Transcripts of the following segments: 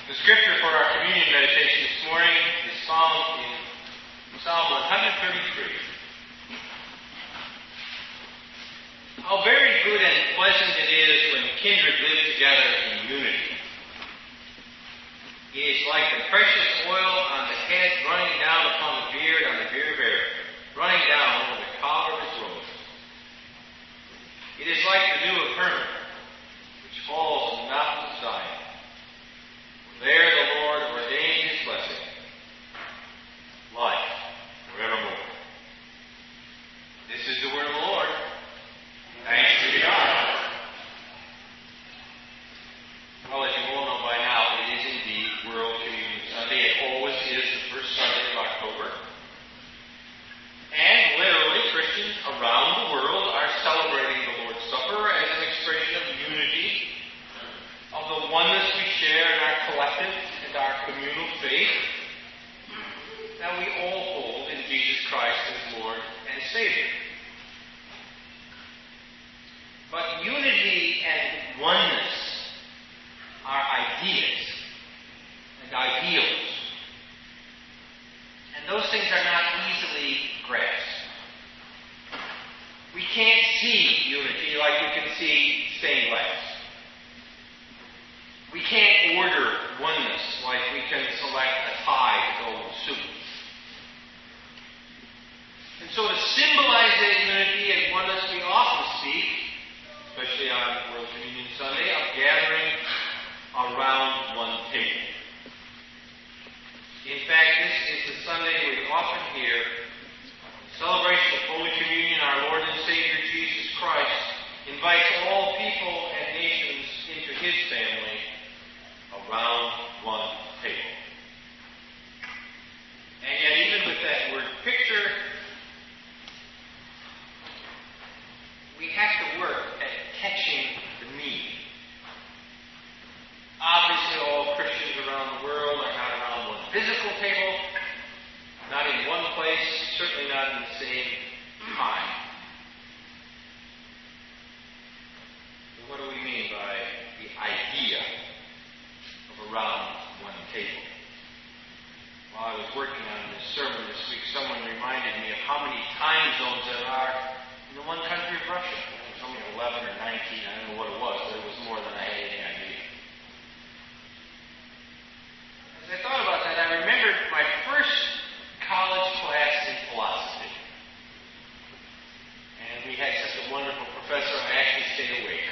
The scripture for our communion meditation this morning is found in Psalm 133. How very good and pleasant it is when kindred live together in unity. It is like the precious oil on the head running down upon the beard on the beard-bearer, running down over the collar of his robe. It is like the dew of Hermon, which falls on the mountains of Zion. There the Lord ordained his blessing, life forevermore. This is the word of the Lord. Thanks be to God. Well, as you all know by now, it is indeed World Communion Sunday. It always is the first Sunday of October. And literally, Christians around the world are celebrating the Lord's Supper as an expression of unity, of the oneness we share in our collective and our communal faith that we all hold in Jesus Christ as Lord and Savior. But unity and oneness are ideas and ideals. And those things are not easily grasped. We can't see unity like we can see stained glass. We can't order oneness like we can select a tie to go with soup. And so to symbolize that unity and oneness, we often speak, especially on World Communion Sunday, of gathering around one table. In fact, this is the Sunday we often hear, in celebration of Holy Communion, our Lord and Savior Jesus Christ invites all people and nations into His family around one table. And yet, even with that word picture, we have to work at catching the meaning. Obviously, all Christians around the world are not around one physical table, not in one place, certainly not in the same time. But what do we mean by the idea of around one table? While I was working on this sermon this week, someone reminded me of how many time zones there are in the one country of Russia. It was only 11 or 19, I don't know what it was, but it was more than I had any idea. As I thought about that, I remembered my first college class in philosophy. And we had such a wonderful professor, I actually stayed awake.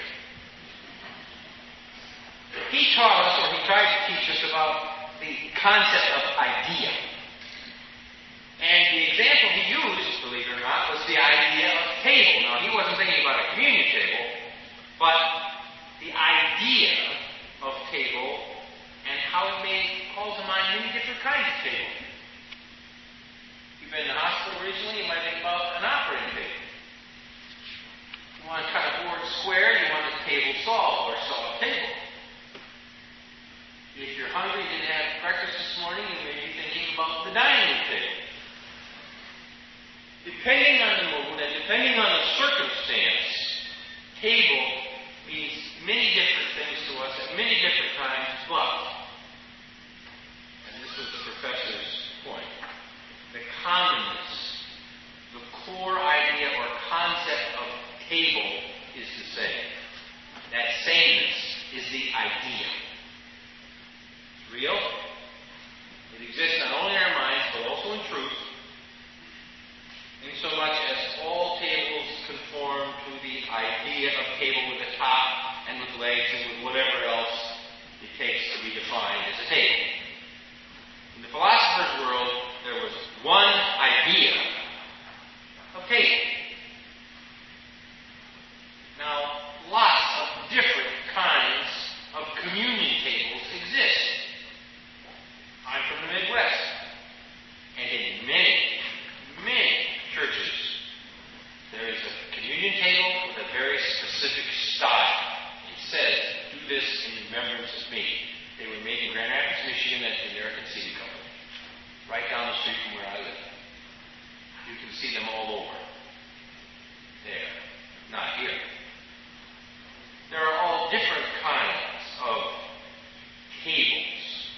He taught us, or he tried to teach us, about the concept of idea. And the example he used, believe it or not, was the idea of table. Now, he wasn't thinking about a communion table, but the idea of table and how it calls to mind many different kinds of table. If you've been in the hospital recently, you might think about an operating table. You want to cut a board square, you want a table saw or saw table. If you're hungry, you didn't have breakfast this morning, you may be thinking about the dining room table. Depending on the mood and depending on the circumstance, table means many different things to us at many different times as well. And this was the professor's point. The commonness, the core idea or concept of table is the same. That sameness is the idea. It's real. It exists not only in our minds, but also in truth. Insomuch as all tables conform to the idea of table with a top and with legs and with whatever else it takes to be defined as a table. In the philosopher's world, there was one idea of table. Now, lots of different kinds of communion tables exist. I'm from the Midwest, and in many churches, there is a communion table with a very specific style. It says, "Do this in remembrance of me." They were made in Grand Rapids, Michigan at the American Seating Company, right down the street from where I live. You can see them all over. There, not here. There are all different kinds of tables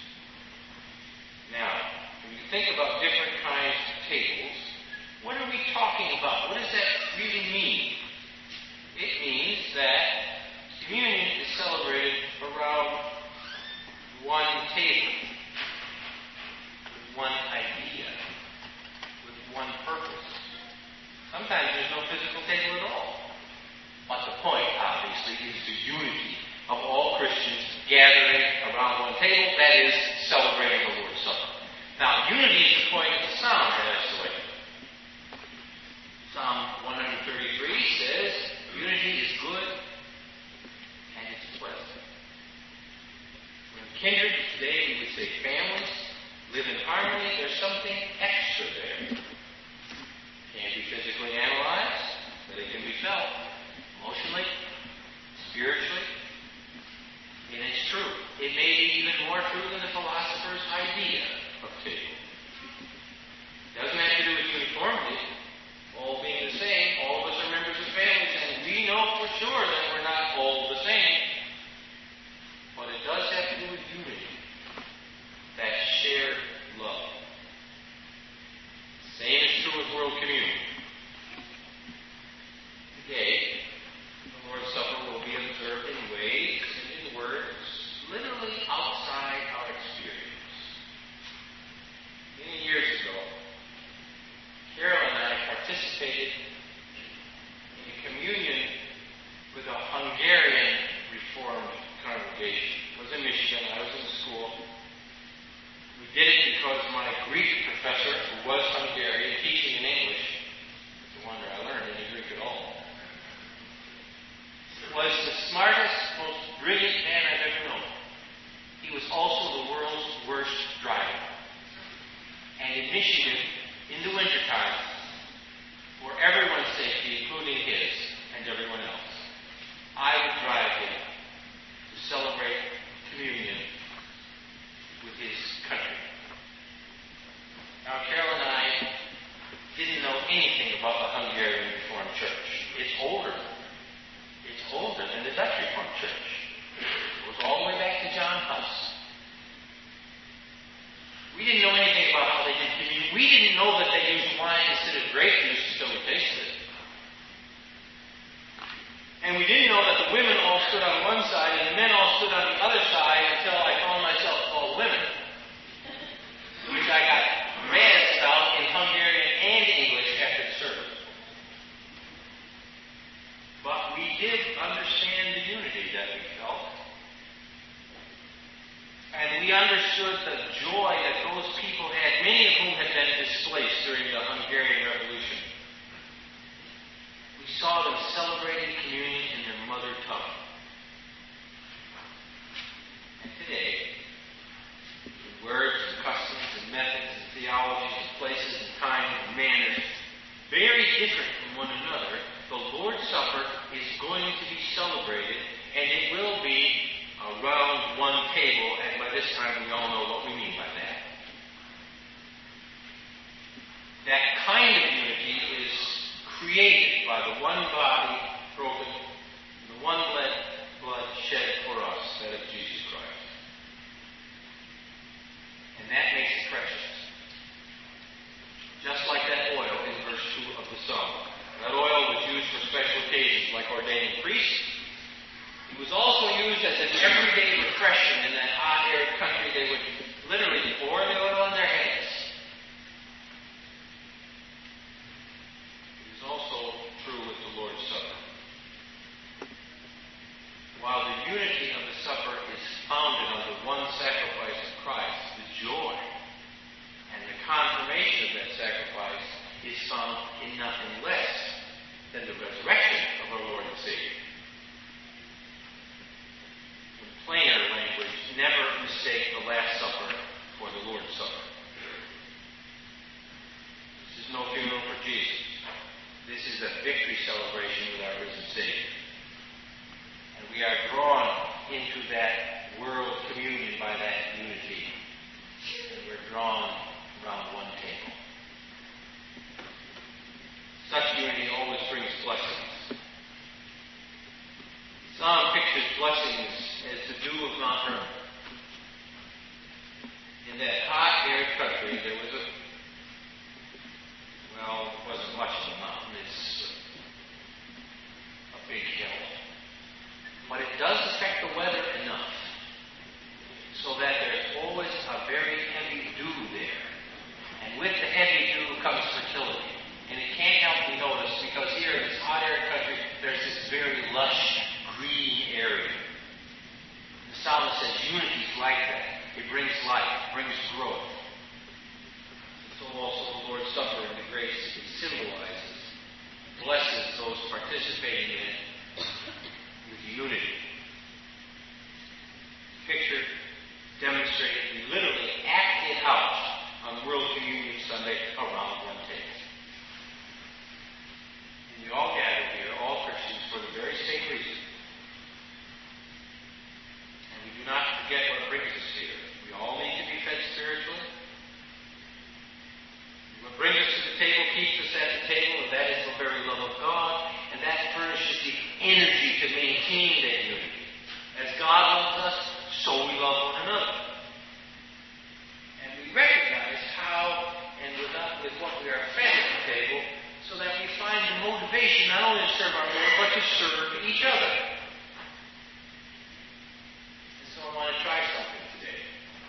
live in harmony, there's something extra there. Can't be physically analyzed, but it can be felt emotionally, spiritually, and it's true. It may be even more true than the philosopher's idea of table. It doesn't have to do with uniformity, all being the same. All of us are members of families, and we know for sure that we're not all the same. But it does have to do with unity, that shared love. Same is true with World Communion. Today, the Lord's Supper will be observed in ways and in words literally outside our experience. Many years ago, Carol and I participated in a communion with a Hungarian Reformed congregation. It was in Michigan. I was in school. We did it because my Greek professor, who was Hungarian, teaching in English, it's a wonder I learned any Greek at all, was the smartest, most brilliant man I've ever known. He was also the world's worst driver. And in Michigan, in the wintertime, for everyone's safety, including his and everyone else, I would drive him to celebrate communion with his country. Now, Carol and I didn't know anything about the Hungarian Reformed Church. It's older than the Dutch Reformed Church. It goes all the way back to John Huss. We didn't know anything about how they did communion. We didn't know that they used wine instead of grape juice until we tasted it. And we didn't know that the women all stood on one side and the men all stood on the other side until I found myself called women, which I got razzed about in Hungarian and English after the service. But we did understand the unity that we felt. And we understood the joy that those people had, many of whom had been displaced during the Hungarian Revolution. We saw them celebrating communion in their mother tongue. And today, with words and customs and methods and theologies and places and time and manners very different from one another, the Lord's Supper is going to be celebrated, and it will be around one table, and by this time we all know what we mean by that. That kind of unity is created by the one body broken, and the one blood shed for us, that of Jesus Christ. And that makes it precious. Just like that oil in verse 2 of the Psalm. That oil was used for special occasions, like ordaining priests. It was also used as an everyday refreshment in that hot, arid country. They would literally pour the oil on their heads. It is also true with the Lord's Supper. While the unity of the supper is founded on the one sacrifice of Christ, the joy and the confirmation of that sacrifice is found in nothing less than the resurrection of our Lord and Savior. In plainer language, never mistake the Last Supper for the Lord's Supper. This is no funeral for Jesus. This is a victory celebration with our risen Savior. And we are drawn into that world communion by that unity. And we're drawn around one table. Such unity always brings blessings. Psalm pictures blessings as the dew of Mount Hermon. In that hot, arid country, there was it wasn't much of a mountain. It's a big hill. But it does affect the weather enough so that there's always a very heavy dew there. And with the heavy dew comes fertility. And it can't help be noticed because here in this hot, arid country, there's this very lush, green area. The psalmist says unity is like that. It brings life, it brings growth. So also the Lord's Supper and the grace it symbolizes blesses those participating in it with unity. Picture, demonstrated, we literally act it out another. And we recognize how and with what we are fed at the table, so that we find the motivation not only to serve our Lord, but to serve each other. And so I want to try something today.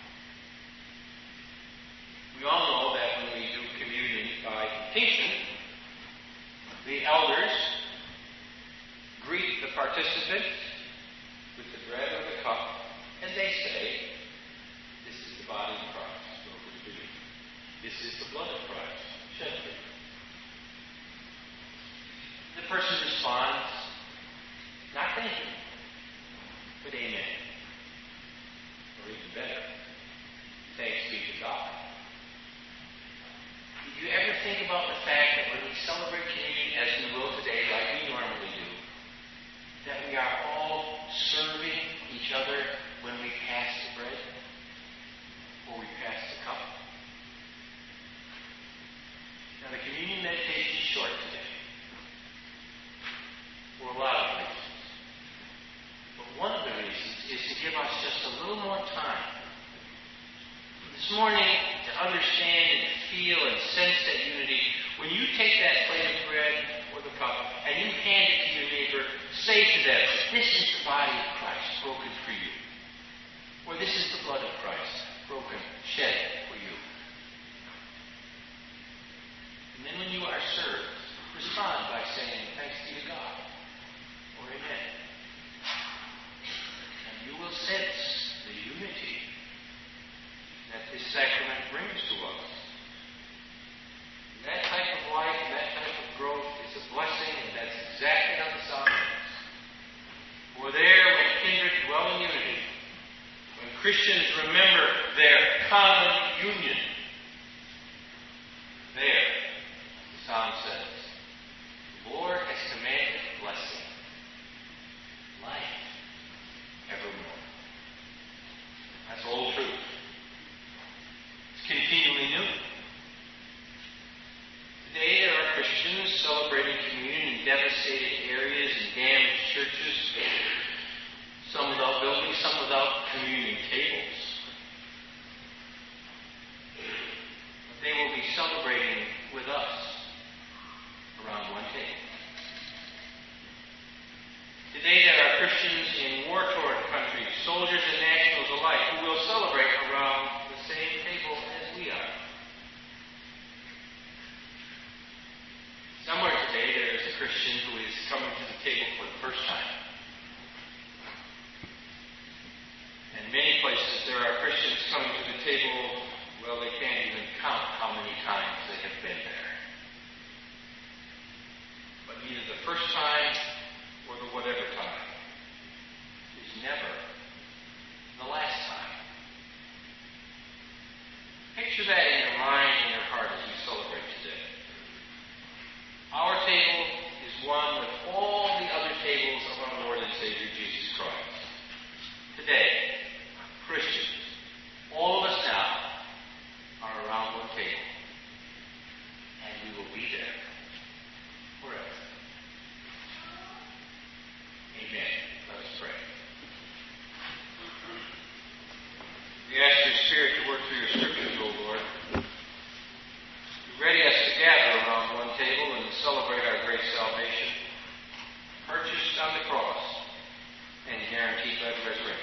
We all know that when we do communion by intinction, the elders greet the participants with the bread or the cup, and they say, "This is the body of Christ, broken for you. This is the blood of Christ, shed for you." The person responds, not thank you, but amen. Or even better, thanks be to God. Did you ever think about the fact that when we celebrate communion, as we will today, like we normally do, that we are all serving each other when we pass the bread or we pass the cup? Now, the communion meditation is short today, for a lot of reasons. But one of the reasons is to give us just a little more time this morning to understand and feel and sense that unity. When you take that plate of bread or the cup and you hand it to your neighbor, say to them, "This is the body of Christ broken for you." Or, "This is the blood of Christ broken, shed for you." And then when you are served, respond by saying, "Thanks be to God," or "Amen." And you will sense the unity that this sacrament brings to us. And that type of life and that type of growth is a blessing, and that's exactly how the psalm is. For there, when kindred dwell in unity, when Christians remember their common union, there, the psalm says, "The Lord has commanded blessing, life evermore." That's old truth. It's continually new. Today there are Christians celebrating communion in devastated areas and damaged churches, some without buildings, some without communion tables. But they will be celebrating with us around one table. Today there are Christians in war-torn countries, soldiers and nationals alike, who will celebrate around the same table as we are. Somewhere today there is a Christian who is coming to the table for the first time. In many places there are Christians coming to the table, well, they can't even count how many times they have been there. But neither the first time or the whatever time is never the last time. Picture that in your mind and your heart as we celebrate today. Our table is one with all the other tables of our Lord and Savior Jesus Christ. Today, Christians, all of us now, are around one table. And we will be there forever. Amen. Let us pray. We ask your Spirit to work through your Scriptures, O Lord. You ready us to gather around one table and celebrate our great salvation, purchased on the cross and guaranteed by the resurrection.